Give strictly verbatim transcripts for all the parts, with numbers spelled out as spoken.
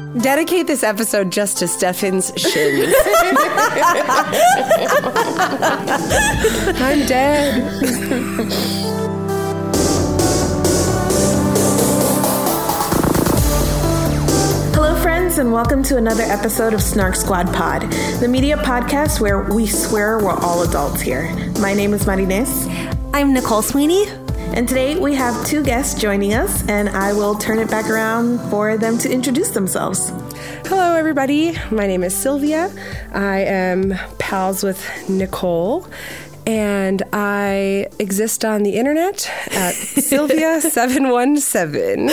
Dedicate this episode just to Stefan's shins. I'm dead. Hello, friends, and welcome to another episode of Snark Squad Pod, the media podcast where we swear we're all adults here. My name is Marines. I'm Nicole Sweeney. And today we have two guests joining us, and I will turn it back around for them to introduce themselves. Hello, everybody. My name is Sylvia. I am pals with Nicole, and I exist on the internet at Sylvia seven one seven.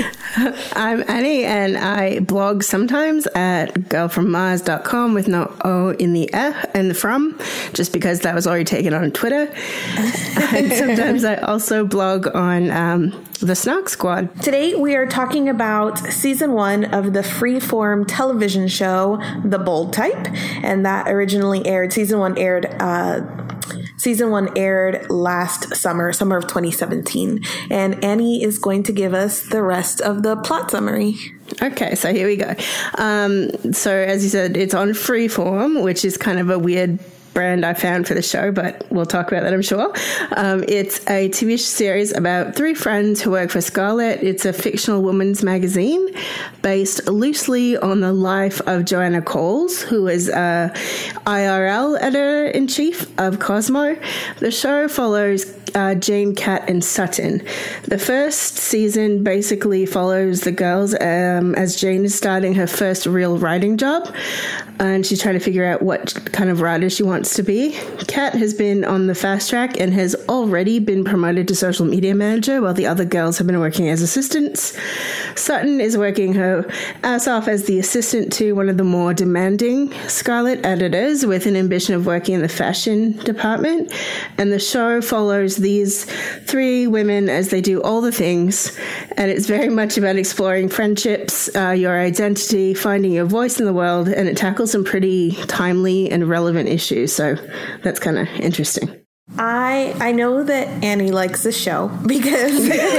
I'm Annie, and I blog sometimes at girl from mars dot com with no O in the F and the from, just because that was already taken on Twitter. And sometimes I also blog on um, the Snark Squad. Today we are talking about season one of the freeform television show, The Bold Type, and that originally aired, season one aired uh, Season one aired last summer, summer of twenty seventeen. And Annie is going to give us the rest of the plot summary. Okay, so here we go. Um, so as you said, it's on Freeform, which is kind of a weird brand I found for the show, but we'll talk about that, I'm sure. Um, it's a T V series about three friends who work for Scarlet. It's a fictional women's magazine based loosely on the life of Joanna Coles, who is a I R L editor-in-chief of Cosmo. The show follows uh, Jane, Kat, and Sutton. The first season basically follows the girls um, as Jane is starting her first real writing job, and she's trying to figure out what kind of writer she wants to be. Kat has been on the fast track and has already been promoted to social media manager, while the other girls have been working as assistants. Sutton is working her ass off as the assistant to one of the more demanding Scarlet editors with an ambition of working in the fashion department. And the show follows these three women as they do all the things. And it's very much about exploring friendships, uh, your identity, finding your voice in the world, and it tackles some pretty timely and relevant issues. So that's kind of interesting. I I know that Annie likes this show because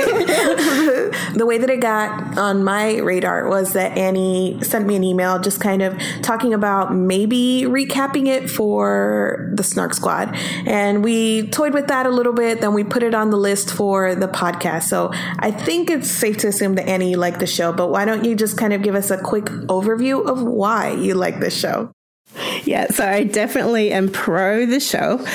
the way that it got on my radar was that Annie sent me an email just kind of talking about maybe recapping it for the Snark Squad. And we toyed with that a little bit. Then we put it on the list for the podcast. So I think it's safe to assume that Annie liked the show. But why don't you just kind of give us a quick overview of why you like this show? Yeah, so I definitely am pro the show, um,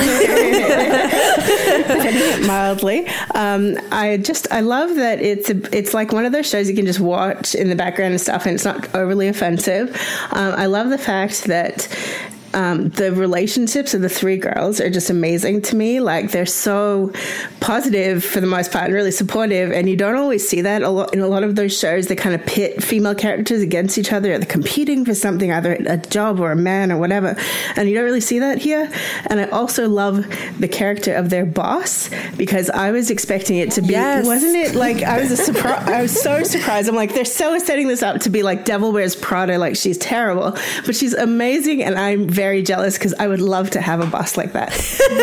putting it mildly. Um, I just I love that it's a, it's like one of those shows you can just watch in the background and stuff, and it's not overly offensive. Um, I love the fact that Um, the relationships of the three girls are just amazing to me. Like, they're so positive for the most part and really supportive, and you don't always see that a lot in a lot of those shows. They kind of pit female characters against each other, or they're competing for something, either a job or a man or whatever, and you don't really see that here. And I also love the character of their boss, because I was expecting it to be, yes. wasn't it like, I was a surprise. I was so surprised. I'm like, they're so setting this up to be like Devil Wears Prada, like she's terrible, but she's amazing, and I'm very jealous because I would love to have a boss like that.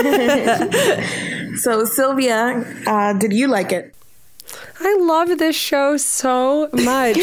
So, Sylvia, uh, did you like it? I love this show so much.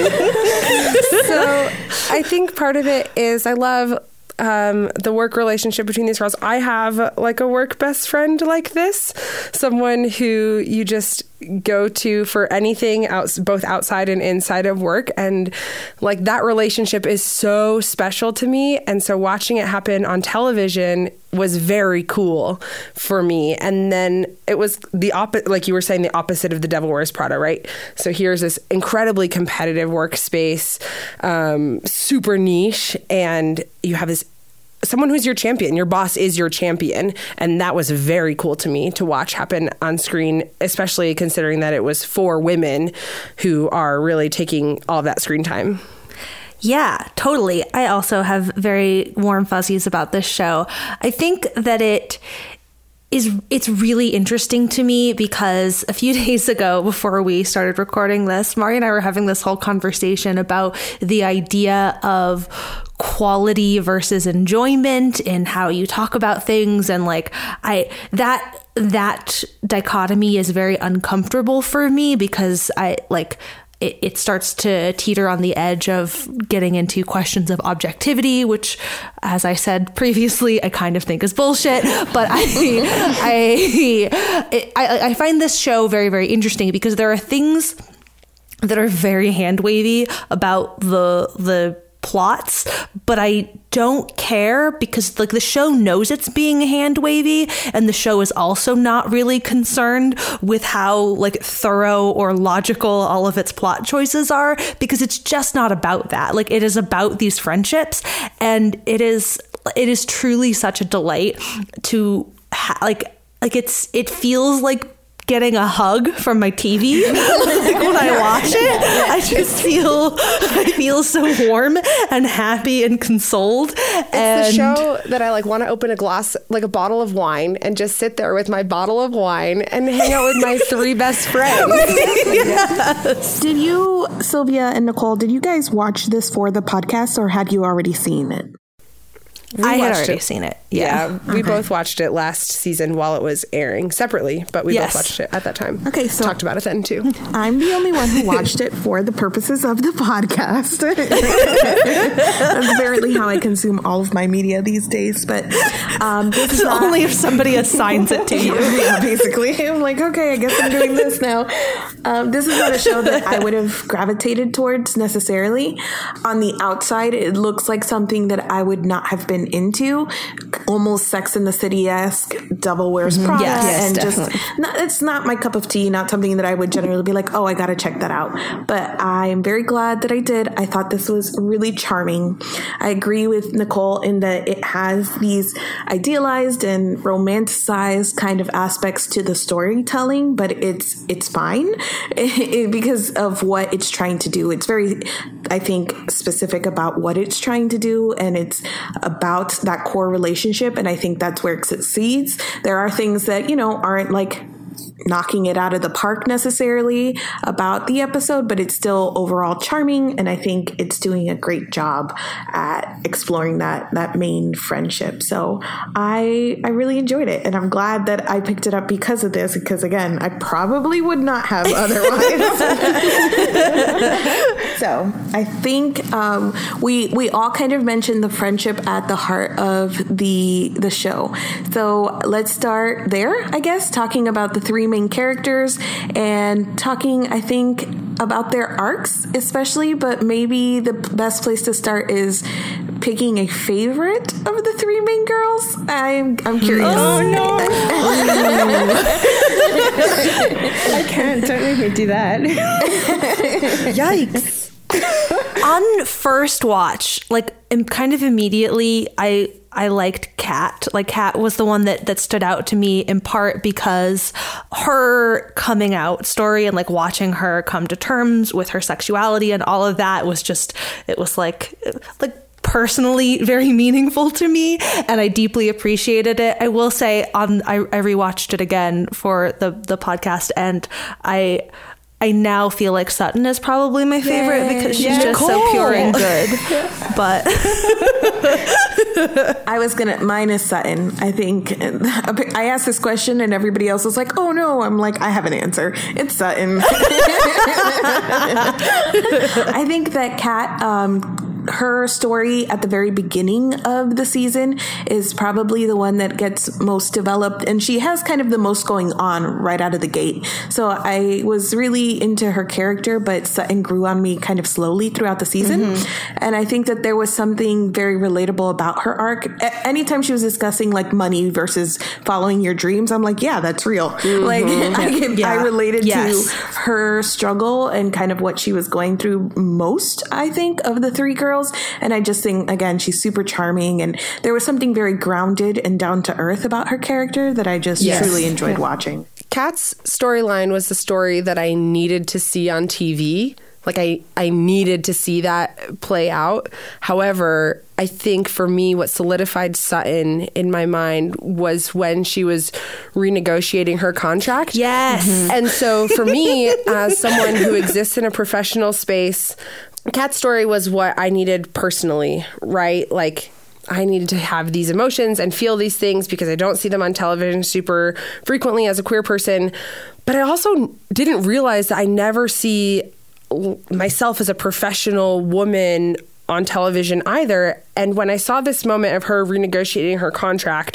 So I think part of it is I love um, the work relationship between these girls. I have like a work best friend like this, someone who you just go to for anything out, both outside and inside of work. And like that relationship is so special to me. And so watching it happen on television was very cool for me. And then it was the opposite, like you were saying, the opposite of the Devil Wears Prada, right? So here's this incredibly competitive workspace, um, super niche, and you have this someone who's your champion. Your boss is your champion. And that was very cool to me to watch happen on screen, especially considering that it was four women who are really taking all of that screen time. Yeah, totally. I also have very warm fuzzies about this show. I think that it is it's really interesting to me because a few days ago, before we started recording this, Mari and I were having this whole conversation about the idea of quality versus enjoyment and how you talk about things. And like, I, that, that dichotomy is very uncomfortable for me because I like, it, it starts to teeter on the edge of getting into questions of objectivity, which, as I said previously, I kind of think is bullshit. But I, I, I, I find this show very, very interesting because there are things that are very hand wavy about the the plots, but I don't care because like the show knows it's being hand wavy, and the show is also not really concerned with how like thorough or logical all of its plot choices are, because it's just not about that. Like, it is about these friendships, and it is it is truly such a delight to ha- like like it's it feels like getting a hug from my T V. Like, when I watch it, I just feel I feel so warm and happy and consoled. It's and the show that I like want to open a glass, like a bottle of wine, and just sit there with my bottle of wine and hang out with my three best friends. Yes. Did you, Sylvia and Nicole, did you guys watch this for the podcast, or had you already seen it? We I had watched already it. seen it. Yeah, Yeah. we Okay. both watched it last season while it was airing separately, but we Yes. both watched it at that time. Okay, so- talked about it then too. I'm the only one who watched it for the purposes of the podcast. That's apparently how I consume all of my media these days. But um, this is not, Only if somebody assigns it to you. yeah, basically. I'm like, okay, I guess I'm doing this now. Um, this is not a show that I would have gravitated towards necessarily. On the outside, it looks like something that I would not have been into. Almost Sex and the City-esque, Devil Wears Prada. Yes, yes, and definitely. just, not, it's not my cup of tea, not something that I would generally be like, oh, I got to check that out. But I am very glad that I did. I thought this was really charming. I agree with Nicole in that it has these idealized and romanticized kind of aspects to the storytelling, but it's it's fine because of what it's trying to do. It's very, I think, specific about what it's trying to do, and it's about that core relationship, and I think that's where it succeeds. There are things that, you know, aren't like knocking it out of the park necessarily about the episode, but it's still overall charming, and I think it's doing a great job at exploring that that main friendship. So I I really enjoyed it, and I'm glad that I picked it up because of this, because again, I probably would not have otherwise. So I think um, we we all kind of mentioned the friendship at the heart of the the show. So let's start there, I guess, talking about the three main characters and talking, I think, about their arcs especially, but maybe the best place to start is picking a favorite of the three main girls. I'm I'm curious. Oh no! I can't. Don't make me do that. Yikes. On first watch, like im- kind of immediately, I I liked Kat. Like, Kat was the one that that stood out to me, in part because her coming out story and like watching her come to terms with her sexuality and all of that was just, it was like like personally very meaningful to me, and I deeply appreciated it. I will say, on I, I rewatched it again for the the podcast, and I. I now feel like Sutton is probably my favorite Yay. because she's Yeah. just so Nicole. pure and good. But I was gonna mine is Sutton. I think I asked this question and everybody else was like, "Oh no!" I'm like, I have an answer. It's Sutton. I think that Kat, um, her story at the very beginning of the season is probably the one that gets most developed, and she has kind of the most going on right out of the gate. So I was really into her character, but Sutton grew on me kind of slowly throughout the season, mm-hmm. and I think that there was something very relatable about her arc. A- anytime she was discussing like money versus following your dreams, I'm like, yeah, that's real. Mm-hmm. Like I, can, Yeah. I related Yes. to her struggle and kind of what she was going through most, I think, of the three girls. And I just think, again, she's super charming, and there was something very grounded and down to earth about her character that I just Yes. truly enjoyed Yeah. watching. Kat's storyline was the story that I needed to see on T V. Like I, I needed to see that play out. However, I think for me, what solidified Sutton in my mind was when she was renegotiating her contract. Yes. Mm-hmm. And so for me, as someone who exists in a professional space, Kat's story was what I needed personally, right? Like, I needed to have these emotions and feel these things because I don't see them on television super frequently as a queer person. But I also didn't realize that I never see myself as a professional woman on television either. And when I saw this moment of her renegotiating her contract,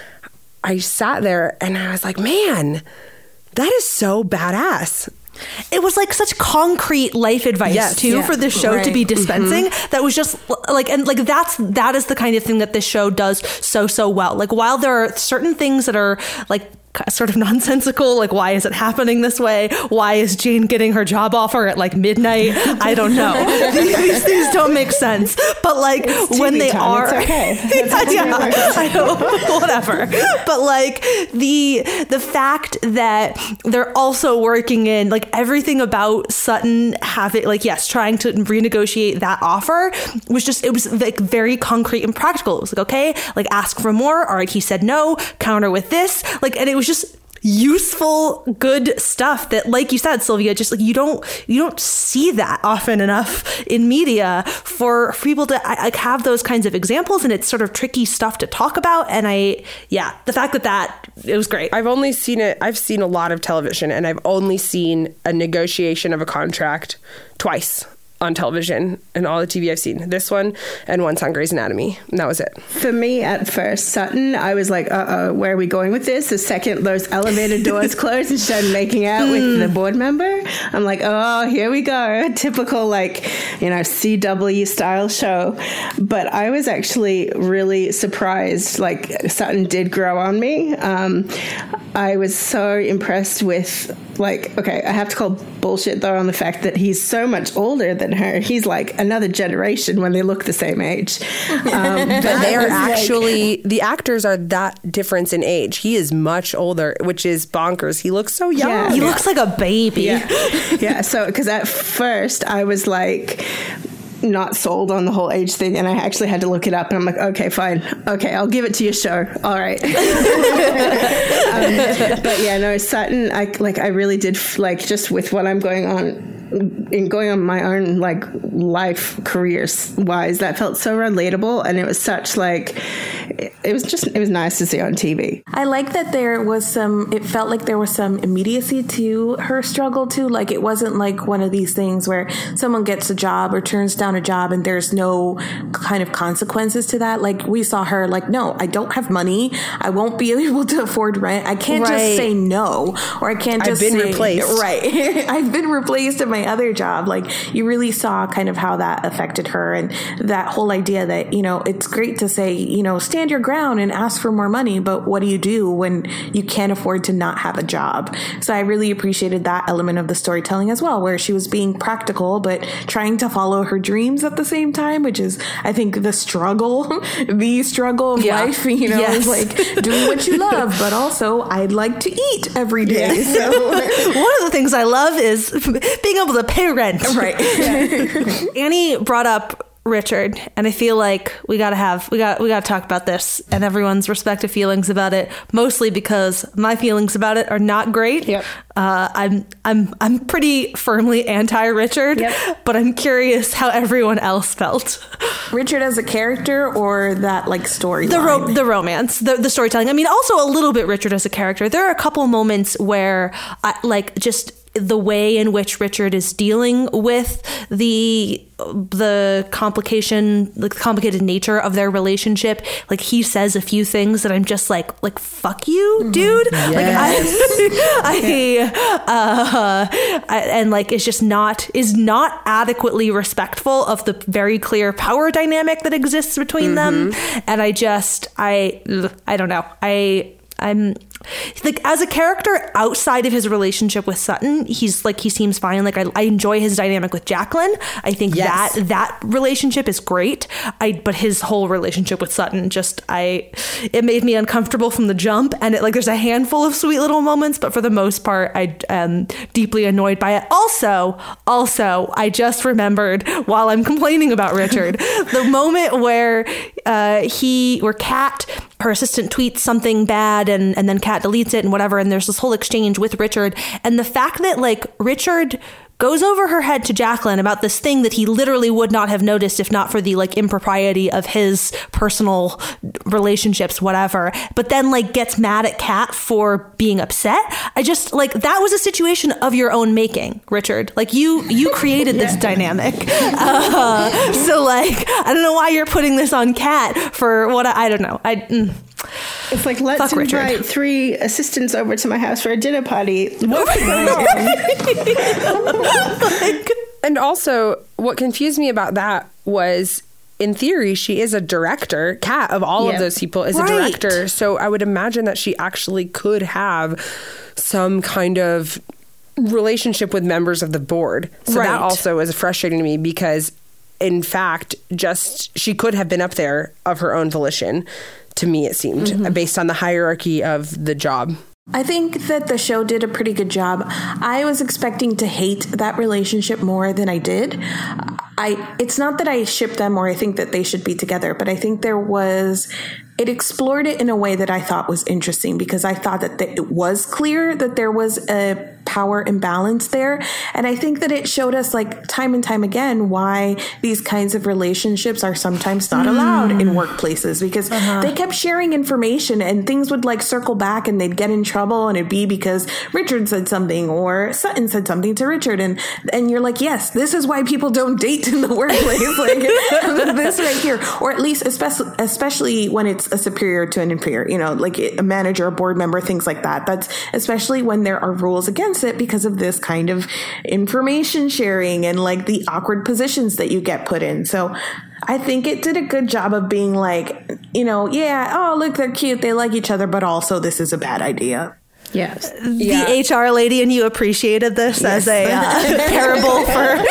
I sat there and I was like, man, that is so badass. It was like such concrete life advice yes, too yeah, for the show right. to be dispensing. Mm-hmm. That was just like, and like that's that is the kind of thing that this show does so so well. Like while there are certain things that are like sort of nonsensical, like why is it happening this way? Why is Jane getting her job offer at like midnight? I don't know. These things don't make sense. But like when they time. are, it's okay. yeah, I know, whatever. But like the the fact that they're also working in like everything about Sutton having like yes, trying to renegotiate that offer was just it was like very concrete and practical. It was like okay, like ask for more. All right, he said no. Counter with this. Like, and it was just useful, good stuff that, like you said, Sylvia, just like you don't you don't see that often enough in media for, for people to like have those kinds of examples, and it's sort of tricky stuff to talk about. And I, yeah, the fact that that it was great. I've only seen it. I've seen a lot of television, and I've only seen a negotiation of a contract twice on television and all the T V I've seen. This one and once on Grey's Anatomy. And that was it. For me, at first, Sutton, I was like, uh-oh, where are we going with this? The second those elevator doors closed and she started making out mm. with the board member, I'm like, oh, here we go. Typical, like, you know, C W style show. But I was actually really surprised. Like, Sutton did grow on me. Um, I was so impressed with, like, okay, I have to call bullshit, though, on the fact that he's so much older than her. He's like another generation when they look the same age. Um, but they are actually, like, the actors are that difference in age. He is much older, which is bonkers. He looks so young. Yeah, he yeah. looks like a baby. Yeah. yeah. So, because at first I was like, not sold on the whole age thing, and I actually had to look it up, and I'm like, okay, fine, okay, I'll give it to your show, all right. um, but yeah, no, Sutton, I like, I really did like just with what I'm going on in going on my own like life careers wise, that felt so relatable, and it was such like it, it was just it was nice to see on T V. I like that there was some, it felt like there was some immediacy to her struggle too. Like it wasn't like one of these things where someone gets a job or turns down a job and there's no kind of consequences to that. Like we saw her like, no, I don't have money, I won't be able to afford rent, I can't right. just say no, or I can't just I've been say, replaced. Right. I've been replaced in my other job. Like you really saw kind of how that affected her, and that whole idea that, you know, it's great to say, you know, stand your ground and ask for more money, but what do you do when you can't afford to not have a job? So I really appreciated that element of the storytelling as well, where she was being practical but trying to follow her dreams at the same time, which is, I think, the struggle, the struggle of yeah. life, you know, yes. like doing what you love, but also I'd like to eat every day. Yeah. So one of the things I love is being able to pay rent. Right. Yeah. Annie brought up Richard, and I feel like we gotta have we got we gotta talk about this and everyone's respective feelings about it, mostly because my feelings about it are not great. Yep. Uh, I'm I'm I'm pretty firmly anti-Richard, yep. but I'm curious how everyone else felt. Richard as a character, or that like storyline? The ro- the romance, the the storytelling. I mean, also a little bit Richard as a character. There are a couple moments where I like just the way in which Richard is dealing with the the complication, like the complicated nature of their relationship. Like he says a few things that I'm just like, like fuck you, dude. Yes. Like I, I, uh, I, and like it's just not is not adequately respectful of the very clear power dynamic that exists between mm-hmm. them. And I just, I, I don't know, I. I'm like, as a character outside of his relationship with Sutton, he's like, he seems fine. Like I, I enjoy his dynamic with Jacqueline. I think yes. that that relationship is great. I but his whole relationship with Sutton just I it made me uncomfortable from the jump. And it, like there's a handful of sweet little moments, but for the most part, I am deeply annoyed by it. Also, also, I just remembered while I'm complaining about Richard, the moment where uh, he where Kat, her assistant, tweets something bad and, and then Kat deletes it and whatever. And there's this whole exchange with Richard. And the fact that like Richard goes over her head to Jacqueline about this thing that he literally would not have noticed if not for the like impropriety of his personal relationships, whatever, but then like gets mad at Kat for being upset. I just like, that was a situation of your own making, Richard. Like you, you created this yeah. dynamic. Uh, so like, I don't know why you're putting this on Kat for what I, I don't know. I, mm. It's like, let's Fuck invite Richard. three assistants over to my house for a dinner party. And also, what confused me about that was, in theory, she is a director. Kat, of all yeah. of those people, is right. a director. So I would imagine that she actually could have some kind of relationship with members of the board. So right. that also was frustrating to me because, in fact, just she could have been up there of her own volition. To me, it seemed, mm-hmm. based on the hierarchy of the job. I think that the show did a pretty good job. I was expecting to hate that relationship more than I did. I it's not that I ship them or I think that they should be together, but I think there was... It explored it in a way that I thought was interesting because I thought that it was clear that there was a power imbalance there. And I think that it showed us like time and time again why these kinds of relationships are sometimes not allowed mm. in workplaces because uh-huh. they kept sharing information and things would like circle back and they'd get in trouble and it'd be because Richard said something or Sutton said something to Richard. And, and you're like, yes, this is why people don't date in the workplace. Like this right here, or at least especially, especially when it's a superior to an inferior, you know, like a manager, a board member, things like that. That's especially when there are rules against it because of this kind of information sharing and like the awkward positions that you get put in. So I think it did a good job of being like, you know, yeah, oh, look, they're cute. They like each other, but also this is a bad idea. Yes. The yeah. H R lady and you appreciated this yes. as a uh, parable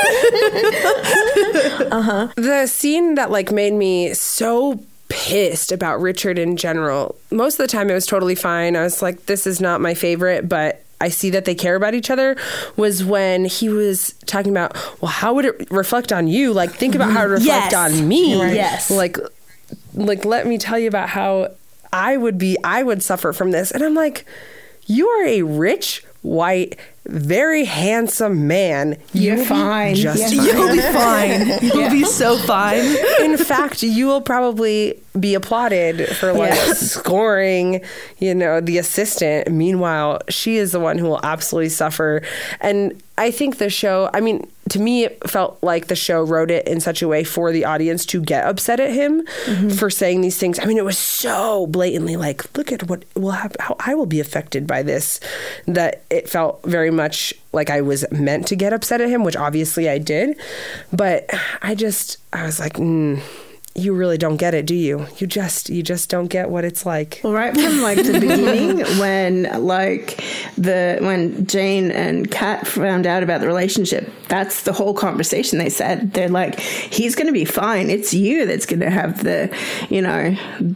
for... uh-huh. The scene that like made me so pissed about Richard in general. Most of the time it was totally fine. I was like, this is not my favorite, but I see that they care about each other, was when he was talking about, well, how would it reflect on you? Like, think about how it reflect yes. on me. Right. Yes. Like, like, let me tell you about how I would be, I would suffer from this. And I'm like, you are a rich, white, very handsome man. You're You'll fine. Just yes. fine. You'll be fine. You'll yeah. be so fine. In fact, you will probably be applauded for like yes. scoring, you know, the assistant. Meanwhile, she is the one who will absolutely suffer. And I think the show, I mean, to me, it felt like the show wrote it in such a way for the audience to get upset at him mm-hmm. for saying these things. I mean, it was so blatantly like, look at what will happen, how I will be affected by this, that it felt very much like I was meant to get upset at him, which obviously I did. But I just, I was like, mm, you really don't get it, do you? You just, you just don't get what it's like. Well, right from like the beginning, when like the when Jane and Kat found out about the relationship, that's the whole conversation. They said they're like, he's going to be fine. It's you that's going to have the, you know,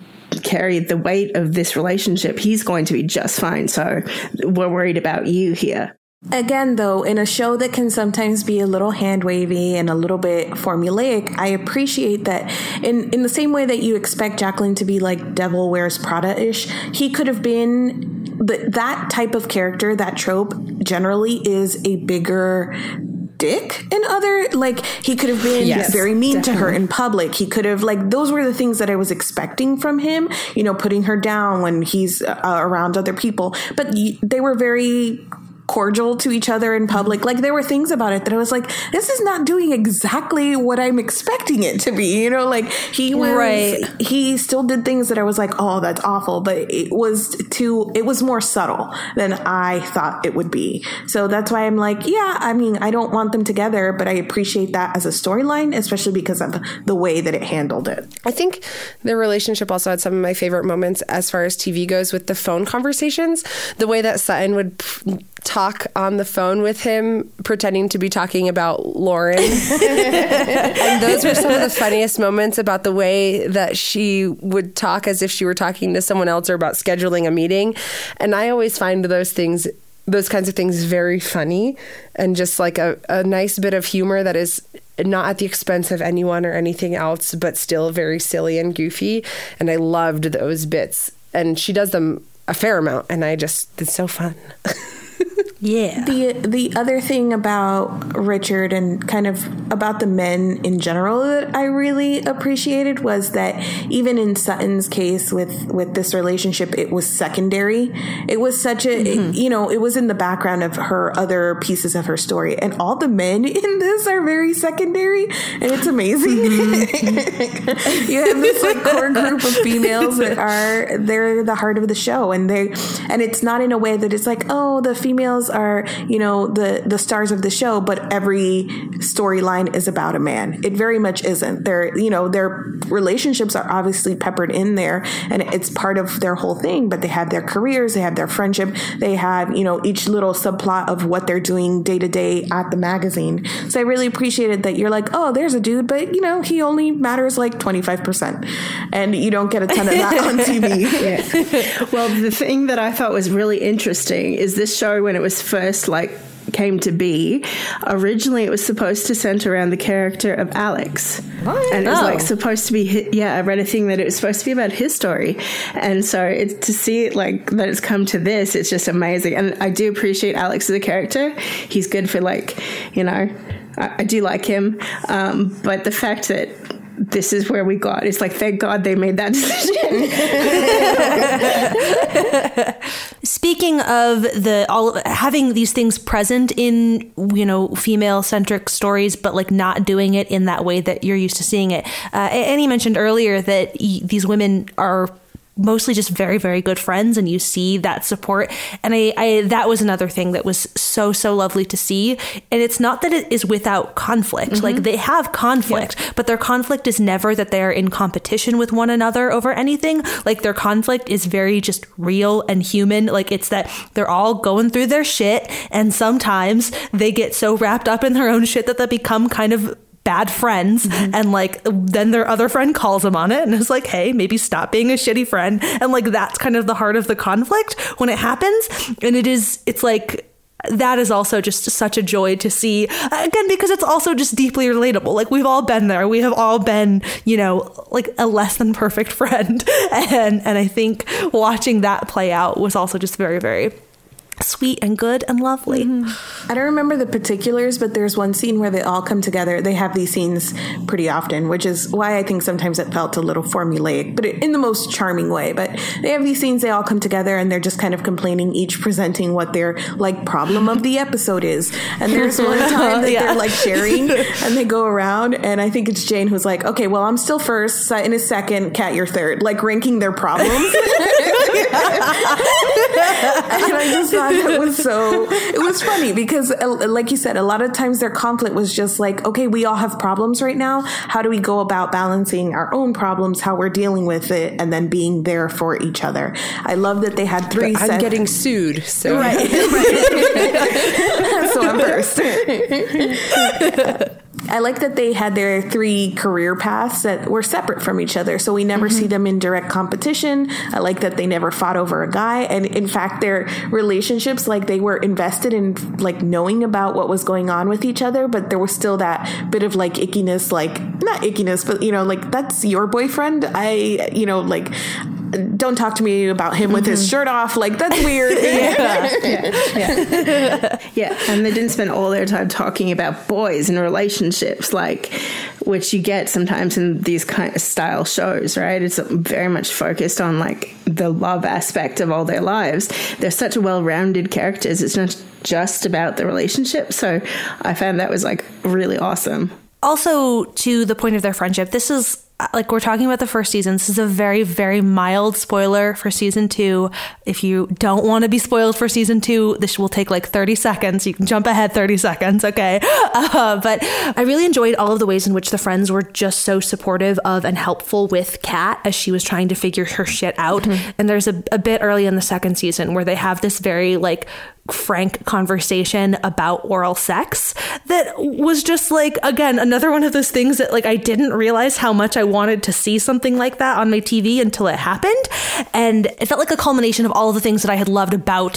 carry the weight of this relationship. He's going to be just fine. So we're worried about you here. Again, though, in a show that can sometimes be a little hand-wavy and a little bit formulaic, I appreciate that in, in the same way that you expect Jacqueline to be like Devil Wears Prada-ish, he could have been... But that type of character, that trope, generally is a bigger dick in other... Like, he could have been yes, very mean definitely. to her in public. He could have... Like, those were the things that I was expecting from him. You know, putting her down when he's uh, around other people. But y- they were very... cordial to each other in public. Like, there were things about it that I was like, this is not doing exactly what I'm expecting it to be, you know, like he was right. he still did things that I was like, oh, that's awful, but it was too it was more subtle than I thought it would be. So that's why I'm like, yeah, I mean, I don't want them together, but I appreciate that as a storyline, especially because of the way that it handled it. I think the relationship also had some of my favorite moments as far as T V goes with the phone conversations, the way that Sutton would p- talk on the phone with him, pretending to be talking about Lauren. And those were some of the funniest moments about the way that she would talk as if she were talking to someone else or about scheduling a meeting. And I always find those things, those kinds of things very funny and just like a, a nice bit of humor that is not at the expense of anyone or anything else, but still very silly and goofy. And I loved those bits. And she does them a fair amount. And I just, it's so fun. Yeah. The the other thing about Richard and kind of about the men in general that I really appreciated was that even in Sutton's case with, with this relationship, it was secondary. It was such a, mm-hmm. it, you know, it was in the background of her other pieces of her story. And all the men in this are very secondary. And it's amazing. Mm-hmm. You have this like core group of females that are, they're the heart of the show. And they, and it's not in a way that it's like, oh, the females are, you know, the, the stars of the show, but every storyline is about a man. It very much isn't. Their, you know, their relationships are obviously peppered in there and it's part of their whole thing, but they have their careers, they have their friendship, they have, you know, each little subplot of what they're doing day to day at the magazine. So I really appreciated that you're like, oh, there's a dude, but you know, he only matters like twenty-five percent and you don't get a ton of that on T V. Yeah. Well, the thing that I thought was really interesting is this show, when it was first like came to be, originally it was supposed to center around the character of Alex. What? And it was oh. like supposed to be, yeah, I read a thing that it was supposed to be about his story. And so it's, to see it like that it's come to this, it's just amazing. And I do appreciate Alex as a character. He's good for like, you know, I, I do like him. Um, but the fact that this is where we got, it's like, thank God they made that decision. Speaking of the all having these things present in, you know, female centric stories, but like not doing it in that way that you're used to seeing it. Uh, Annie mentioned earlier that y- these women are mostly just very, very good friends, and you see that support. And I, I, that was another thing that was so, so lovely to see. And it's not that it is without conflict. Mm-hmm. Like they have conflict, yeah. but their conflict is never that they're in competition with one another over anything. Like their conflict is very just real and human. Like it's that they're all going through their shit, and sometimes they get so wrapped up in their own shit that they become kind of bad friends. Mm-hmm. And like then their other friend calls them on it and is like, hey, maybe stop being a shitty friend. And like that's kind of the heart of the conflict when it happens. And it is, it's like, that is also just such a joy to see, again, because it's also just deeply relatable. Like we've all been there. We have all been, you know, like a less than perfect friend. And and I think watching that play out was also just very, very sweet and good and lovely. Mm-hmm. I don't remember the particulars, but there's one scene where they all come together. They have these scenes pretty often, which is why I think sometimes it felt a little formulaic, but in the most charming way. But they have these scenes, they all come together and they're just kind of complaining, each presenting what their like problem of the episode is. And there's one time that yeah. they're like sharing and they go around, and I think it's Jane who's like, okay, well, I'm still first, Sutton is second, Kat, you're third, like ranking their problems. And I just thought it was so, it was funny because uh, like you said, a lot of times their conflict was just like, okay, we all have problems right now. How do we go about balancing our own problems, how we're dealing with it, and then being there for each other? I love that they had three but I'm sets. getting sued, so. Right. right. So I'm first. I like that they had their three career paths that were separate from each other. So we never mm-hmm. see them in direct competition. I like that they never fought over a guy. And in fact, their relationships, like they were invested in like knowing about what was going on with each other. But there was still that bit of like ickiness, like not ickiness, but, you know, like that's your boyfriend. I, you know, like don't talk to me about him mm-hmm. with his shirt off. Like that's weird. yeah. Yeah. Yeah. yeah. And they didn't spend all their time talking about boys and relationships, like which you get sometimes in these kind of style shows, right? It's very much focused on like the love aspect of all their lives. They're such a well-rounded characters. It's not just about the relationship. So I found that was like really awesome. Also, to the point of their friendship, this is like we're talking about the first season. This is a very, very mild spoiler for season two. If you don't want to be spoiled for season two, this will take like thirty seconds. You can jump ahead thirty seconds. Okay. Uh, but I really enjoyed all of the ways in which the friends were just so supportive of and helpful with Kat as she was trying to figure her shit out. Mm-hmm. And there's a, a bit early in the second season where they have this very like frank conversation about oral sex that was just like, again, another one of those things that like I didn't realize how much I wanted to see something like that on my T V until it happened. And it felt like a culmination of all of the things that I had loved about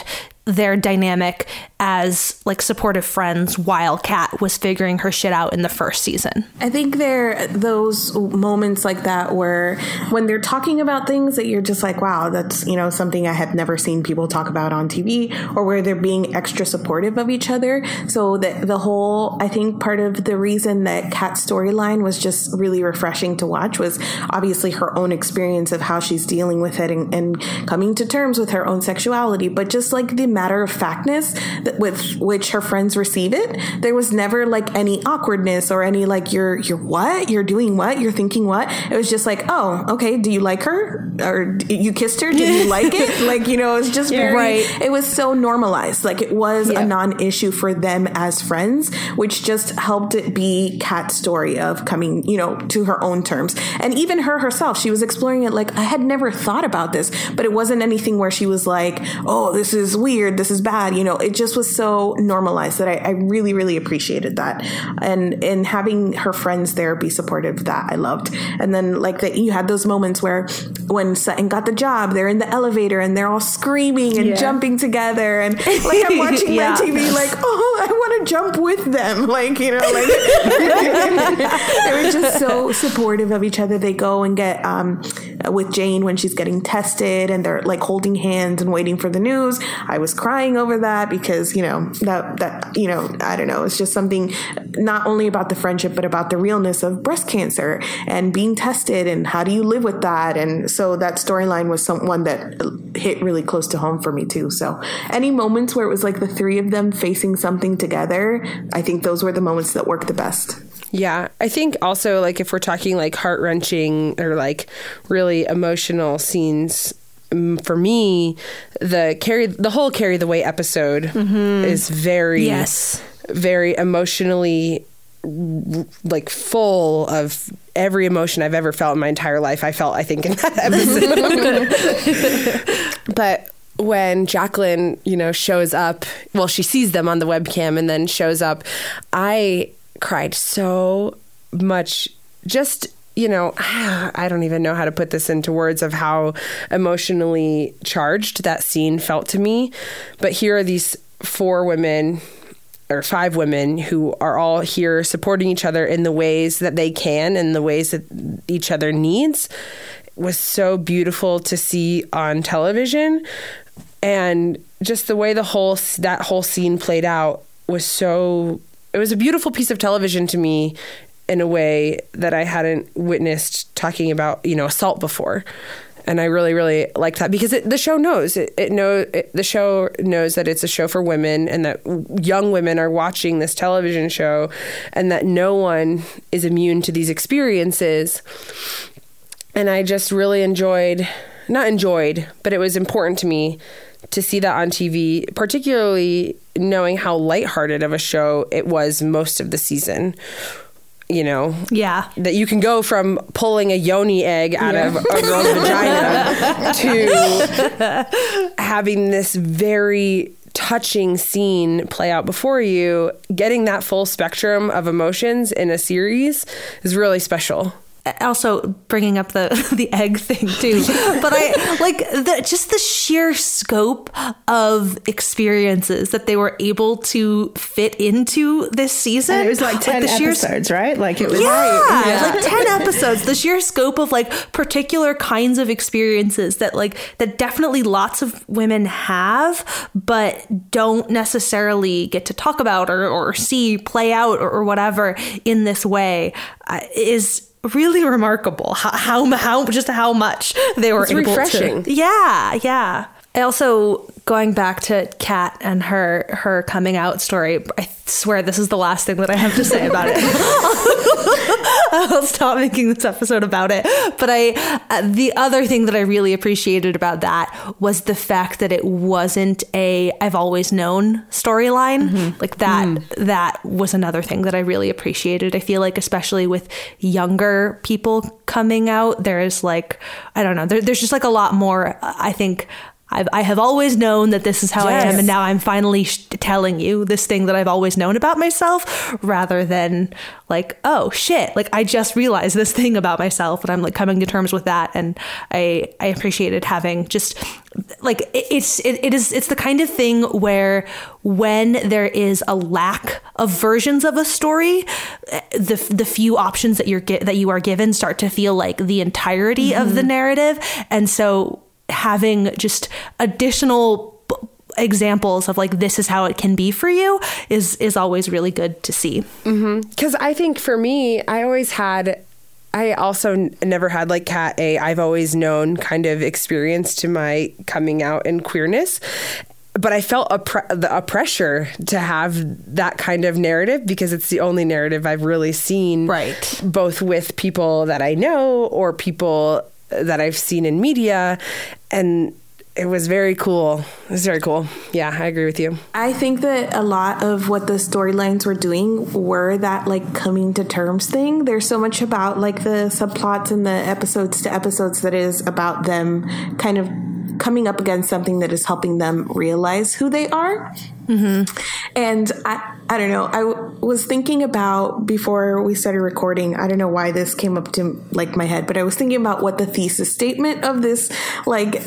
their dynamic as like supportive friends while Kat was figuring her shit out in the first season. I think there are those moments like that where when they're talking about things that you're just like, wow, that's, you know, something I have never seen people talk about on T V, or where they're being extra supportive of each other. So that the whole, I think part of the reason that Kat's storyline was just really refreshing to watch was obviously her own experience of how she's dealing with it and, and coming to terms with her own sexuality, but just like the matter of factness that with which her friends receive it. There was never like any awkwardness or any like, you're, you're what? You're doing what? You're thinking what? It was just like, oh, okay. Do you like her? Or you kissed her? Did you like it? Like, you know, it was just yeah, very, right. It was so normalized. Like it was yeah. a non-issue for them as friends, which just helped it be Kat's story of coming, you know, to her own terms. And even her herself, she was exploring it like, I had never thought about this, but it wasn't anything where she was like, oh, this is weird. This is bad. You know, it just was so normalized that I, I really, really appreciated that. And, and having her friends there be supportive of that, I loved. And then like that you had those moments where when Sutton got the job, they're in the elevator and they're all screaming and yeah. jumping together. And like, I'm watching yeah. my T V like, oh, I want to jump with them. Like, you know, like they were just so supportive of each other. They go and get, um, with Jane when she's getting tested and they're like holding hands and waiting for the news. I was crying over that because, you know, that, that, you know, I don't know. It's just something not only about the friendship, but about the realness of breast cancer and being tested and how do you live with that? And so that storyline was some one that hit really close to home for me too. So any moments where it was like the three of them facing something together, I think those were the moments that worked the best. Yeah, I think also like if we're talking like heart-wrenching or like really emotional scenes, um, for me, the carry the whole Carry the Weight episode mm-hmm. is very, yes. very emotionally like full of every emotion I've ever felt in my entire life. I felt, I think, in that episode. But when Jacqueline, you know, shows up, well, she sees them on the webcam and then shows up, I cried so much. Just, you know, I don't even know how to put this into words of how emotionally charged that scene felt to me. But here are these four women or five women who are all here supporting each other in the ways that they can and the ways that each other needs. It was so beautiful to see on television. And just the way the whole, that whole scene played out was so, it was a beautiful piece of television to me in a way that I hadn't witnessed talking about, you know, assault before. And I really, really liked that because it, the show knows it, it knows it, the show knows that it's a show for women and that young women are watching this television show and that no one is immune to these experiences. And I just really enjoyed, not enjoyed, but it was important to me to see that on T V, particularly knowing how lighthearted of a show it was most of the season. You know, yeah, that you can go from pulling a yoni egg out yeah. of a girl's vagina to having this very touching scene play out before you. Getting that full spectrum of emotions in a series is really special. Also bringing up the the egg thing too, but I like the just the sheer scope of experiences that they were able to fit into this season. And it was like ten like episodes, sheer, right? Like it was yeah, right. yeah, like ten episodes. The sheer scope of like particular kinds of experiences that like that definitely lots of women have, but don't necessarily get to talk about or or see play out or, or whatever in this way uh, is really remarkable how, how how just how much they were it's able refreshing. to. Yeah, yeah. I also, going back to Kat and her her coming out story, I swear this is the last thing that I have to say about it. I'll stop making this episode about it. But I, uh, the other thing that I really appreciated about that was the fact that it wasn't a I've always known storyline. Mm-hmm. Like that, mm. that was another thing that I really appreciated. I feel like, especially with younger people coming out, there is like, I don't know, there, there's just like a lot more, I think, I've, I have always known that this is how yes. I am, and now I'm finally sh- telling you this thing that I've always known about myself, rather than like, oh shit, like I just realized this thing about myself, and I'm like coming to terms with that. And I I appreciated having just like it, it's it, it is it's the kind of thing where when there is a lack of versions of a story, the the few options that you're get, that you are given start to feel like the entirety mm-hmm. of the narrative. And so having just additional b- examples of like, this is how it can be for you is is always really good to see. Mm-hmm. 'Cause I think for me, I always had I also n- never had like Cat A. I've always known kind of experience to my coming out and queerness. But I felt a, pre- a pressure to have that kind of narrative because it's the only narrative I've really seen. Right. Both with people that I know or people that I've seen in media. And it was very cool. It was very cool. Yeah, I agree with you. I think that a lot of what the storylines were doing were that like coming to terms thing. There's so much about like the subplots and the episodes to episodes that is about them kind of coming up against something that is helping them realize who they are. Mm-hmm. And I, I don't know. I w- was thinking about before we started recording. I don't know why this came up to like my head, but I was thinking about what the thesis statement of this like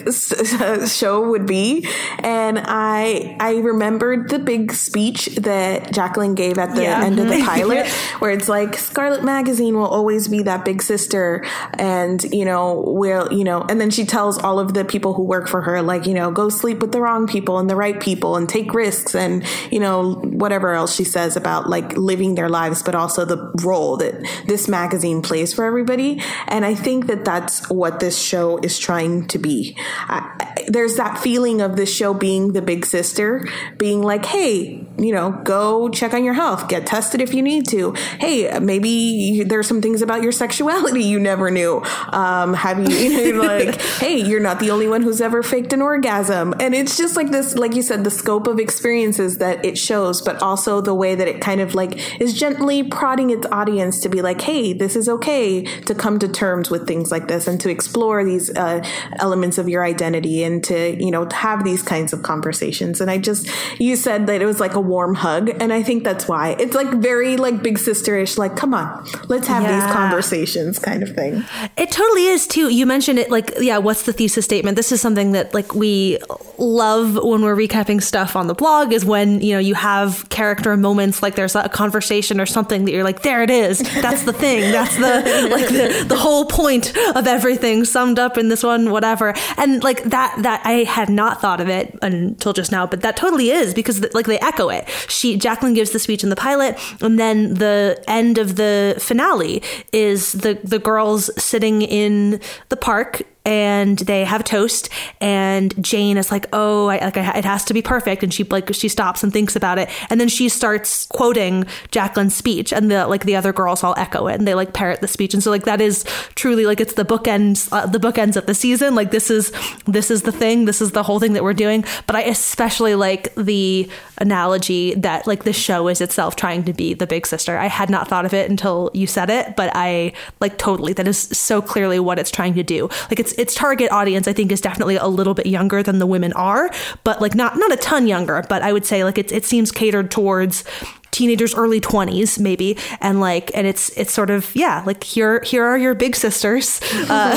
s- show would be, and I I remembered the big speech that Jacqueline gave at the yeah. end of the pilot, where it's like Scarlet Magazine will always be that big sister, and you know will you know, and then she tells all of the people who work for her like you know go sleep with the wrong people and the right people and take risks. And, you know, whatever else she says about like living their lives, but also the role that this magazine plays for everybody. And I think that that's what this show is trying to be. I, there's that feeling of this show being the big sister, being like, hey, you know, go check on your health, get tested if you need to. Hey, maybe you, there are some things about your sexuality you never knew. Um, have you, you know, like, hey, you're not the only one who's ever faked an orgasm. And it's just like this, like you said, the scope of experience that it shows, but also the way that it kind of like is gently prodding its audience to be like, hey, this is okay to come to terms with things like this and to explore these uh, elements of your identity and to, you know, have these kinds of conversations. And I just, you said that it was like a warm hug. And I think that's why it's like very like big sister-ish, like, come on, let's have yeah. these conversations kind of thing. It totally is too. You mentioned it like, yeah, what's the thesis statement? This is something that like we love when we're recapping stuff on the blog is when, you know, you have character moments, like there's a conversation or something that you're like, there it is. That's the thing. That's the, like the, the whole point of everything summed up in this one, whatever. And like that, that I had not thought of it until just now, but that totally is because like they echo it. She, Jacqueline gives the speech in the pilot, and then the end of the finale is the, the girls sitting in the park and they have toast, and Jane is like, oh, I, like I, it has to be perfect. And she like she stops and thinks about it. And then she starts quoting Jacqueline's speech, and the like the other girls all echo it and they like parrot the speech. And so like that is truly like it's the bookends, uh, the bookends of the season. Like this is this is the thing. This is the whole thing that we're doing. But I especially like the analogy that like this show is itself trying to be the big sister. I had not thought of it until you said it, but I like totally, that is so clearly what it's trying to do. Like it's its target audience, I think, is definitely a little bit younger than the women are, but like not not a ton younger. But I would say like it it seems catered towards teenagers, early twenties maybe, and like and it's it's sort of yeah like here here are your big sisters uh,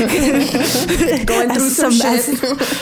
going through some, some shit. As,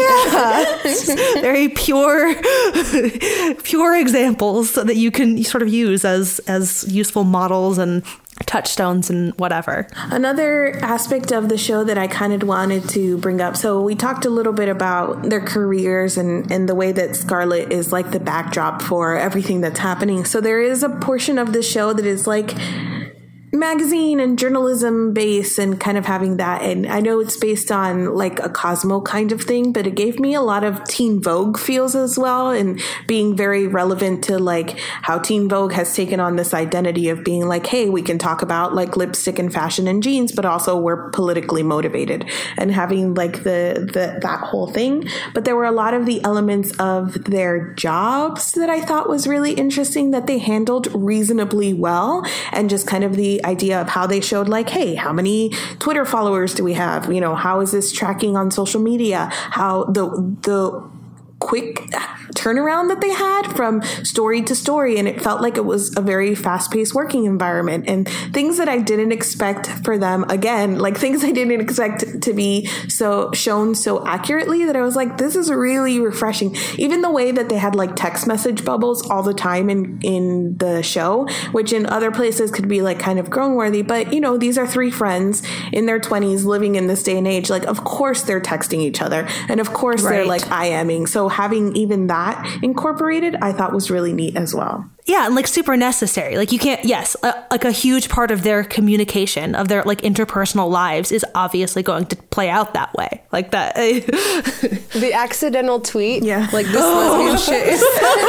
yeah, very pure pure examples that you can sort of use as as useful models and touchstones and whatever. Another aspect of the show that I kind of wanted to bring up. So we talked a little bit about their careers and, and the way that Scarlet is like the backdrop for everything that's happening. So there is a portion of the show that is like magazine and journalism base and kind of having that. And I know it's based on like a Cosmo kind of thing, but it gave me a lot of Teen Vogue feels as well, and being very relevant to like how Teen Vogue has taken on this identity of being like, hey, we can talk about like lipstick and fashion and jeans, but also we're politically motivated, and having like the, the that whole thing. But there were a lot of the elements of their jobs that I thought was really interesting that they handled reasonably well, and just kind of the idea of how they showed like, hey, how many Twitter followers do we have? You know, how is this tracking on social media? How the the quick turnaround that they had from story to story, and it felt like it was a very fast-paced working environment, and things that I didn't expect for them, again, like things I didn't expect to be so shown so accurately, that I was like, this is really refreshing. Even the way that they had like text message bubbles all the time in in the show, which in other places could be like kind of grown worthy, but you know, these are three friends in their twenties living in this day and age. Like, of course they're texting each other, and of course right. they're like IMing. So having even that incorporated, I thought was really neat as well. Yeah, and like super necessary. Like you can't, yes, uh, like a huge part of their communication, of their like interpersonal lives is obviously going to play out that way. Like that. The accidental tweet. Yeah. Like this lesbian shit is.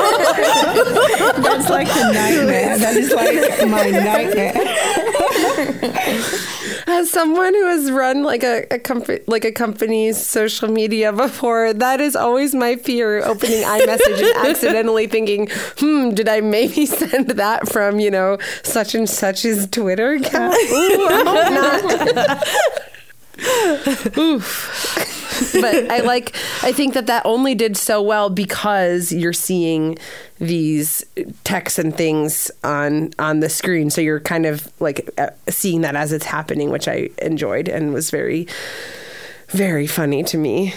That's like the nightmare. That is like my nightmare. As someone who has run like a, a company, like a company's social media before, that is always my fear, opening iMessage and accidentally thinking, hmm, did I maybe send that from, you know, such and such's Twitter account? Ooh, I hope not. Oof. But I like, I think that that only did so well because you're seeing these texts and things on on the screen. So you're kind of like seeing that as it's happening, which I enjoyed and was very, very funny to me.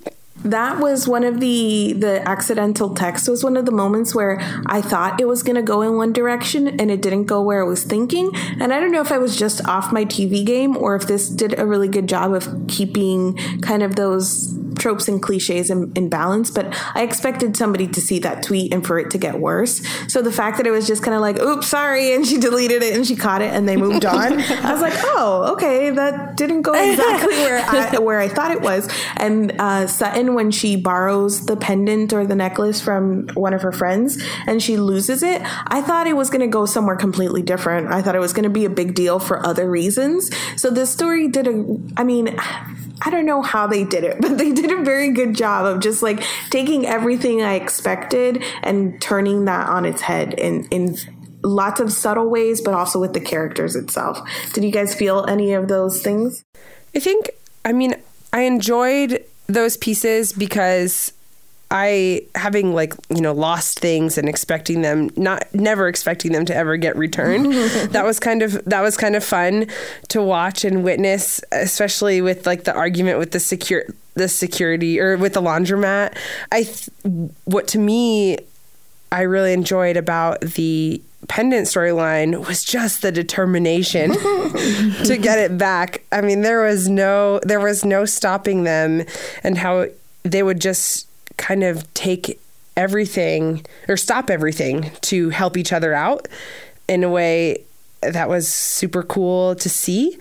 That was one of the, the accidental text was one of the moments where I thought it was going to go in one direction and it didn't go where I was thinking. And I don't know if I was just off my T V game or if this did a really good job of keeping kind of those tropes and cliches in, in balance. But I expected somebody to see that tweet and for it to get worse. So the fact that it was just kind of like, oops, sorry. And she deleted it and she caught it and they moved on. I was like, oh, okay. That didn't go exactly where I, where I thought it was. And uh, Sutton, when she borrows the pendant or the necklace from one of her friends and she loses it, I thought it was going to go somewhere completely different. I thought it was going to be a big deal for other reasons. So this story did a, I mean, I don't know how they did it, but they did a very good job of just like taking everything I expected and turning that on its head in, in lots of subtle ways, but also with the characters itself. Did you guys feel any of those things? I think, I mean, I enjoyed those pieces because I, having like, you know, lost things and expecting them, not never expecting them to ever get returned. that was kind of, that was kind of fun to watch and witness, especially with like the argument with the secure, the security or with the laundromat. I, th- what to me, I really enjoyed about the pendant storyline was just the determination to get it back. I mean, there was no, there was no stopping them, and how they would just kind of take everything or stop everything to help each other out in a way that was super cool to see.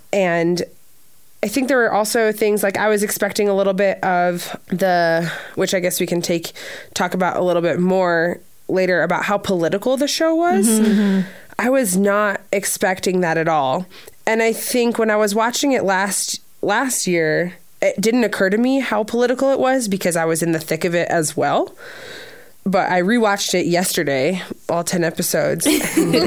And I think there were also things like I was expecting a little bit of the, which I guess we can take, talk about a little bit more later, about how political the show was. Mm-hmm. I was not expecting that at all. And I think when I was watching it last last year, it didn't occur to me how political it was because I was in the thick of it as well. But I rewatched it yesterday, all ten episodes. That's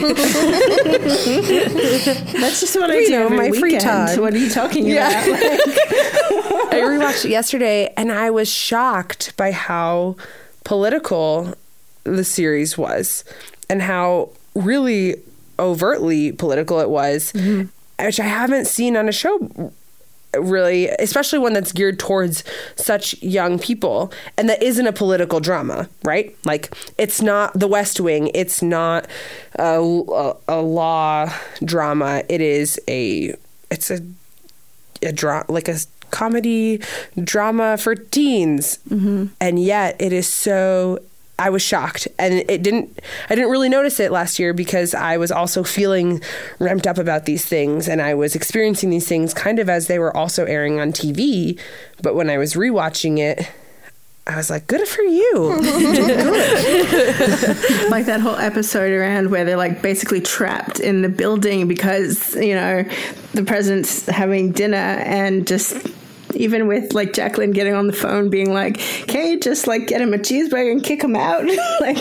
just what I you do know, every my weekend. free time. What are you talking yeah. about? Like, I rewatched it yesterday, and I was shocked by how political the series was and how really overtly political it was, mm-hmm. which I haven't seen on a show really, especially one that's geared towards such young people and that isn't a political drama, right? Like, it's not The West Wing. It's not a, a, a law drama. It is a, it's a, a dra- like a comedy drama for teens. Mm-hmm. And yet it is so, I was shocked, and it didn't, I didn't really notice it last year because I was also feeling ramped up about these things, and I was experiencing these things kind of as they were also airing on T V. But when I was rewatching it, I was like, good for you. Good. Like that whole episode around where they're like basically trapped in the building because, you know, the president's having dinner, and just even with like Jacqueline getting on the phone being like, can you just like get him a cheeseburger and kick him out? Like,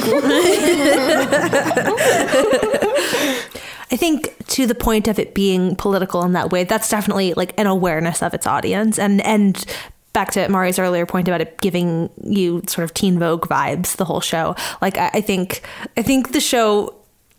I think to the point of it being political in that way, that's definitely like an awareness of its audience, and and back to Mari's earlier point about it giving you sort of Teen Vogue vibes, the whole show. Like, I, I think, I think the show,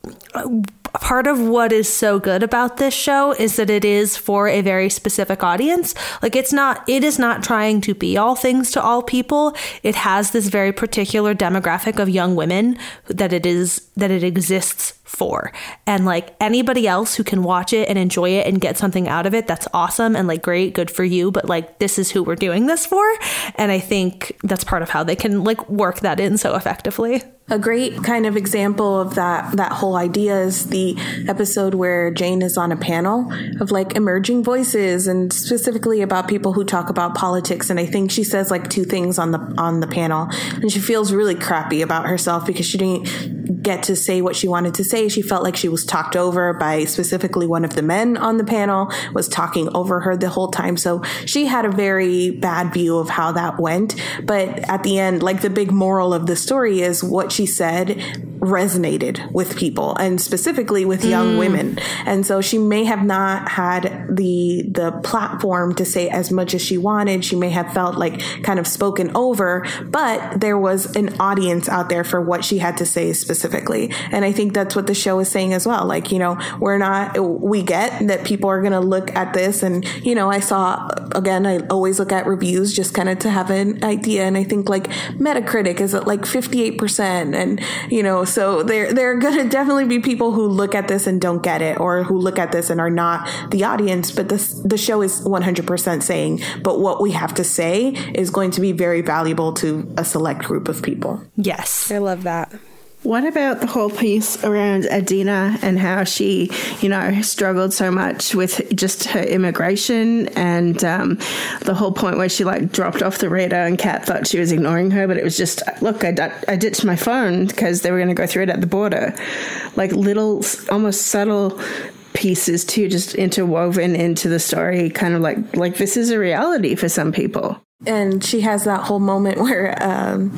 part of what is so good about this show is that it is for a very specific audience. Like, it's not, it is not trying to be all things to all people. It has this very particular demographic of young women that it is, that it exists for. And like anybody else who can watch it and enjoy it and get something out of it, that's awesome and like great, good for you. But like, this is who we're doing this for. And I think that's part of how they can like work that in so effectively. A great kind of example of that that whole idea is the episode where Jane is on a panel of like emerging voices and specifically about people who talk about politics. And I think she says like two things on the on the panel, and she feels really crappy about herself because she didn't get to say what she wanted to say. She felt like she was talked over by specifically one of the men on the panel was talking over her the whole time. So she had a very bad view of how that went. But at the end, like the big moral of the story is what she said resonated with people and specifically with young mm. women. And so she may have not had the the platform to say as much as she wanted. She may have felt like kind of spoken over, but there was an audience out there for what she had to say specifically. And I think that's what the show is saying as well. Like, you know, we're not, we get that people are going to look at this. And, you know, I saw, again, I always look at reviews just kind of to have an idea. And I think like Metacritic is at like fifty-eight percent. And, you know, so there, there are going to definitely be people who look at this and don't get it, or who look at this and are not the audience. But this, the show is one hundred percent saying, but what we have to say is going to be very valuable to a select group of people. Yes. I love that. What about the whole piece around Adina and how she, you know, struggled so much with just her immigration and um, the whole point where she like dropped off the reader and Kat thought she was ignoring her, but it was just, look, I, I ditched my phone because they were going to go through it at the border. Like little, almost subtle pieces too, just interwoven into the story, kind of like, like this is a reality for some people. And she has that whole moment where um,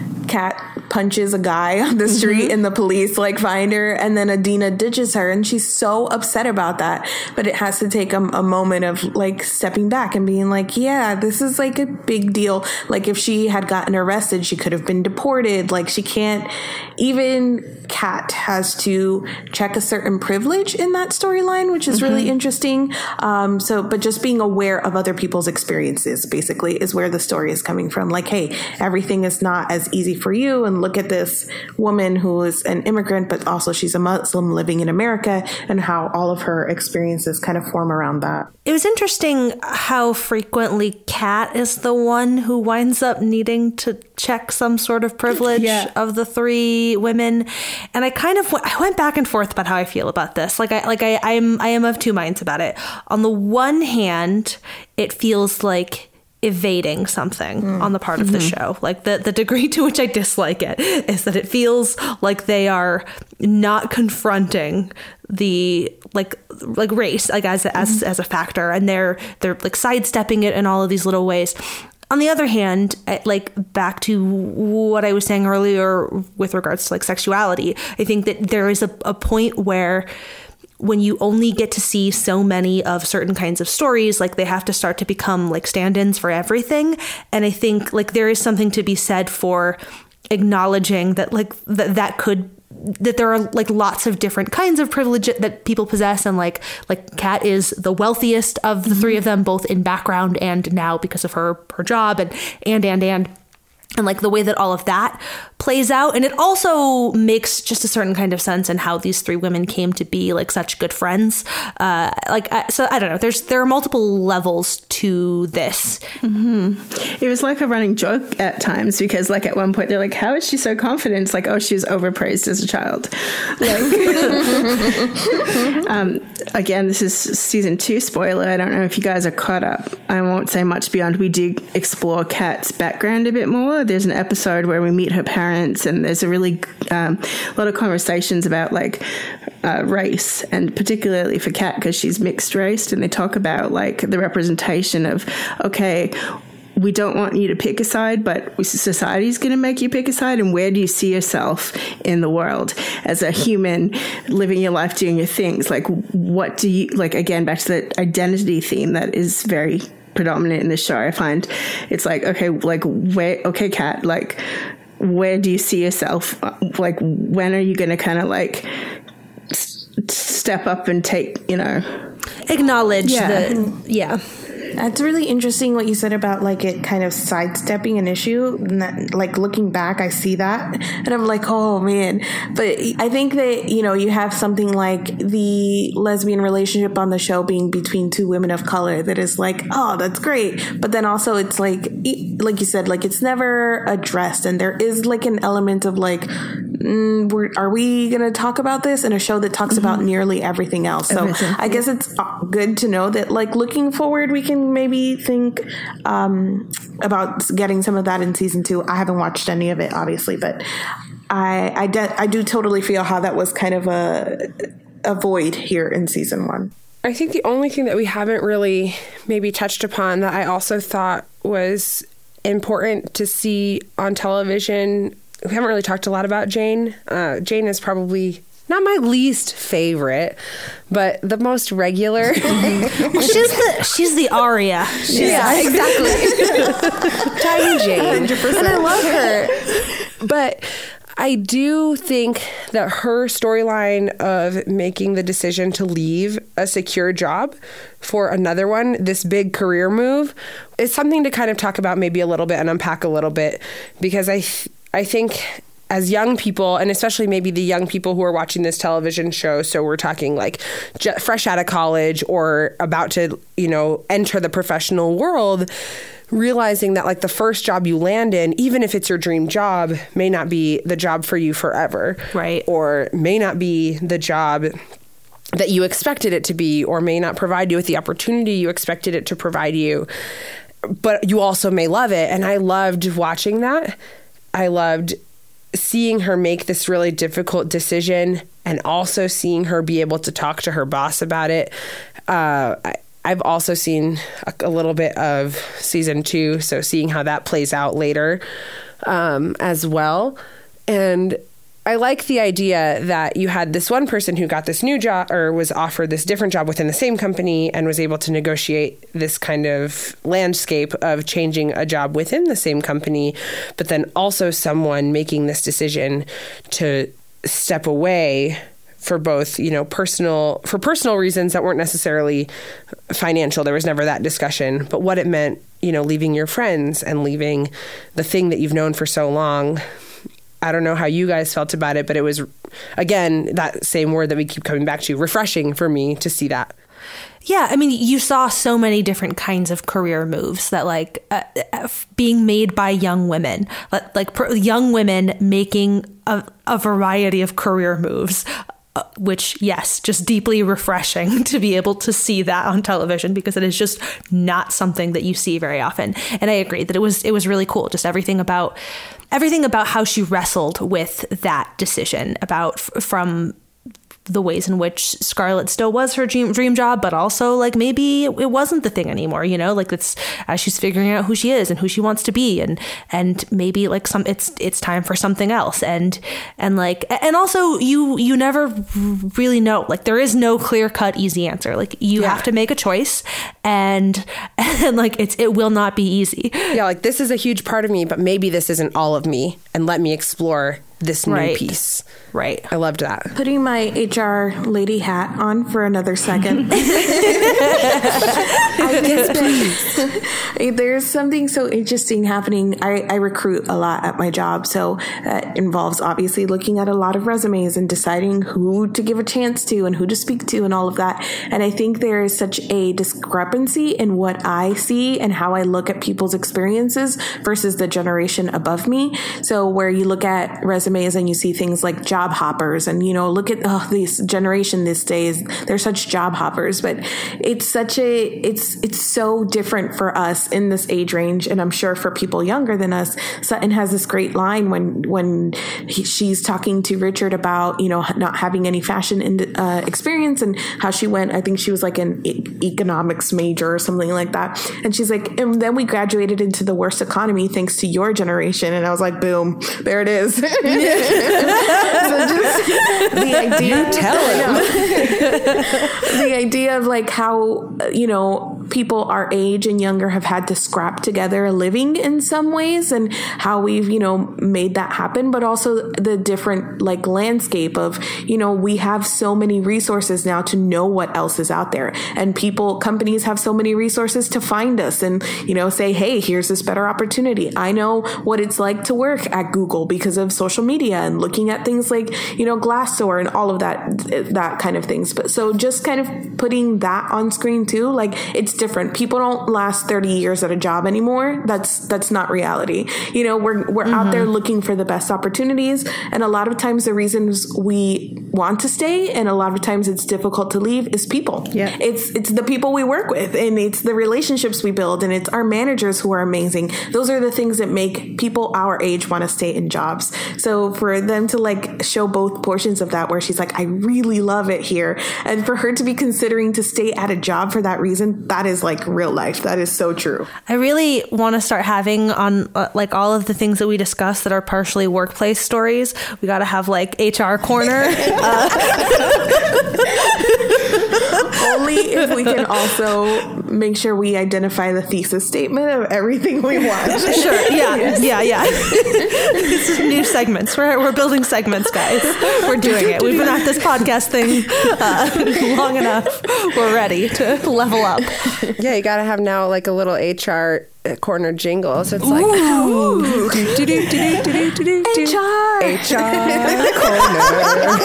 Kat punches a guy on the street mm-hmm. and the police like find her, and then Adina ditches her, and she's so upset about that. But it has to take a, a moment of like stepping back and being like, yeah, this is like a big deal. Like if she had gotten arrested, she could have been deported. Like she can't, even Kat has to check a certain privilege in that storyline, which is mm-hmm. really interesting. Um, so, but just being aware of other people's experiences basically is where the story is coming from. Like, hey, everything is not as easy for you, and look at this woman who is an immigrant, but also she's a Muslim living in America, and how all of her experiences kind of form around that. It was interesting how frequently Kat is the one who winds up needing to check some sort of privilege yeah. of the three women. And I kind of I went back and forth about how I feel about this. Like I like I I'm I am of two minds about it. On the one hand, it feels like evading something mm. on the part of mm-hmm. the show. Like the, the degree to which I dislike it is that it feels like they are not confronting the like like race like as mm-hmm. as as a factor, and they're they're like sidestepping it in all of these little ways. On the other hand, like back to what I was saying earlier with regards to like sexuality, I think that there is a, a point where when you only get to see so many of certain kinds of stories, like they have to start to become like stand-ins for everything. And I think like there is something to be said for acknowledging that like that that could that there are like lots of different kinds of privilege that people possess. And like like Kat is the wealthiest of the mm-hmm. three of them, both in background and now because of her her job and and and and and like the way that all of that plays out. And it also makes just a certain kind of sense in how these three women came to be like such good friends. Uh, like, so I don't know, there's, there are multiple levels to this. Mm-hmm. It was like a running joke at times because like at one point they're like, how is she so confident? It's like, oh, she was overpraised as a child. Like, um, again, this is season two spoiler. I don't know if you guys are caught up. I won't say much beyond we do explore Kat's background a bit more. There's an episode where we meet her parents, and there's a really um, lot of conversations about like uh, race, and particularly for Kat because she's mixed race, and they talk about like the representation of, okay, we don't want you to pick a side, but society's going to make you pick a side. And where do you see yourself in the world as a human living your life, doing your things? Like, what do you, like, again, back to the identity theme that is very predominant in the show. I find it's like, okay, like where, okay, Kat, like where do you see yourself? Like when are you going to kind of like s- step up and take, you know, acknowledge Yeah. the yeah. That's really interesting what you said about like it kind of sidestepping an issue. And that, like looking back, I see that and I'm like, oh man. But I think that, you know, you have something like the lesbian relationship on the show being between two women of color that is like, oh, that's great. But then also it's like, like you said, like it's never addressed. And there is like an element of like, mm, we're, are we going to talk about this in a show that talks mm-hmm. about nearly everything else? So Everything. I guess it's good to know that like looking forward, we can maybe think um, about getting some of that in season two. I haven't watched any of it, obviously, but I I, de- I do totally feel how that was kind of a a void here in season one. I think the only thing that we haven't really maybe touched upon that I also thought was important to see on television, we haven't really talked a lot about Jane. Uh, Jane is probably not my least favorite, but the most regular. Well, she's the she's the Aria. She's yeah, exactly. Tiny Jane. one hundred percent. And I love her. But I do think that her storyline of making the decision to leave a secure job for another one, this big career move, is something to kind of talk about maybe a little bit and unpack a little bit, because I th- I think as young people, and especially maybe the young people who are watching this television show, so we're talking like j- fresh out of college or about to, you know, enter the professional world, realizing that like the first job you land in, even if it's your dream job, may not be the job for you forever. Right. Or may not be the job that you expected it to be, or may not provide you with the opportunity you expected it to provide you. But you also may love it. And I loved watching that. I loved seeing her make this really difficult decision and also seeing her be able to talk to her boss about it. Uh, I, I've also seen a, a little bit of season two, so seeing how that plays out later um, as well. And I like the idea that you had this one person who got this new job or was offered this different job within the same company and was able to negotiate this kind of landscape of changing a job within the same company, but then also someone making this decision to step away for both, you know, personal, for personal reasons that weren't necessarily financial. There was never that discussion, but what it meant, you know, leaving your friends and leaving the thing that you've known for so long. I don't know how you guys felt about it, but it was, again, that same word that we keep coming back to, refreshing for me to see that. Yeah, I mean, you saw so many different kinds of career moves that, like, uh, being made by young women, like, like per, young women making a, a variety of career moves, uh, which, yes, just deeply refreshing to be able to see that on television, because it is just not something that you see very often. And I agree that it was it was really cool. Just everything about everything about how she wrestled with that decision, about f- from the ways in which Scarlett still was her dream, dream job, but also like maybe it, it wasn't the thing anymore, you know, like it's as she's figuring out who she is and who she wants to be, and and maybe like some it's it's time for something else, and and like and also you you never really know, like there is no clear cut easy answer, like you yeah. have to make a choice, and and like it's it will not be easy. Yeah, like this is a huge part of me, but maybe this isn't all of me, and let me explore this new right. piece. Right. I loved that. Putting my H R lady hat on for another second. I guess that there's something so interesting happening. I, I recruit a lot at my job, so that involves obviously looking at a lot of resumes and deciding who to give a chance to and who to speak to and all of that. And I think there is such a discrepancy in what I see and how I look at people's experiences versus the generation above me. So where you look at resumes and you see things like job hoppers, and you know, look at oh, this generation these days, they're such job hoppers, but it's such a it's it's so different for us in this age range, and I'm sure for people younger than us. Sutton has this great line when when he, she's talking to Richard about, you know, not having any fashion in, uh, experience, and how she went, I think she was like an e- economics major or something like that, and she's like, and then we graduated into the worst economy thanks to your generation, and I was like, boom, there it is. So just the idea, you tell him. the idea of like how, you know, people our age age and younger have had to scrap together a living in some ways, and how we've, you know, made that happen, but also the different like landscape of, you know, we have so many resources now to know what else is out there, and people, companies have so many resources to find us and, you know, say, hey, here's this better opportunity. I know what it's like to work at Google because of social media and looking at things like, you know, Glassdoor and all of that, that kind of things. But so just kind of putting that on screen too, like it's different. People don't last thirty years at a job anymore. That's, that's not reality. You know, we're, we're mm-hmm. out there looking for the best opportunities. And a lot of times the reasons we want to stay and a lot of times it's difficult to leave is people. Yeah. It's, it's the people we work with and it's the relationships we build and it's our managers who are amazing. Those are the things that make people our age want to stay in jobs. So for them to like show both portions of that, where she's like, I really love it here. And for her to be considering to stay at a job for that reason, that is like real life. That is so true. I really want to start having on uh, like all of the things that we discuss that are partially workplace stories. We got to have like H R corner. uh. Only if we can also make sure we identify the thesis statement of everything we watch. Sure. Yeah. Yes. Yeah. Yeah. This is new segments. We're, we're building segments, guys. We're doing it. We've been at this podcast thing uh, long enough. We're ready to level up. Yeah, you got to have now like a little H R corner jingle. So it's like, ooh, do, do, do, do, do, do, do, H R. H R corner.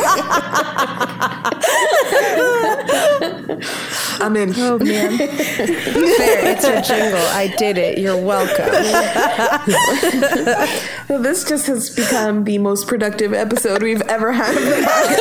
I'm in. Oh, man. There, it's your jingle. I did it. You're welcome. Well, this just has become the most productive episode we've ever had of the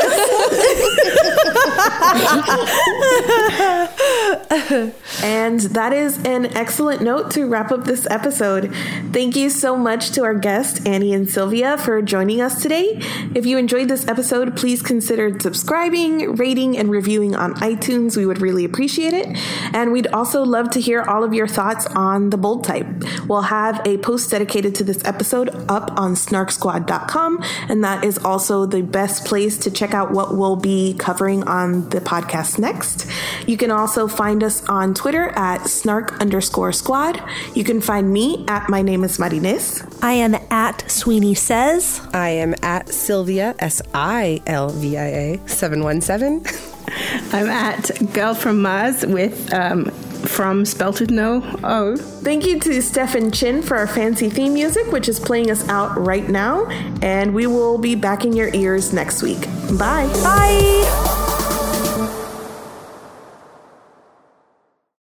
podcast. And that is an excellent note to wrap up this episode. Thank you so much to our guests, Annie and Sylvia, for joining us today. If you enjoyed this episode, please consider subscribing, rating, and reviewing on iTunes. We would really appreciate it. And we'd also love to hear all of your thoughts on the Bold Type. We'll have a post dedicated to this episode up on snark squad dot com, and that is also the best place to check out what we'll be covering on the podcast next. You can also find us on Twitter at snark underscore squad. You can find me at my name is Marines. I am at Sweeney Says. I am at Sylvia, S I L V I A, seven one seven. I'm at Girl from Mars with um, from spelt with no O. Thank you to Stefan Chin for our fancy theme music, which is playing us out right now. And we will be back in your ears next week. Bye. Bye.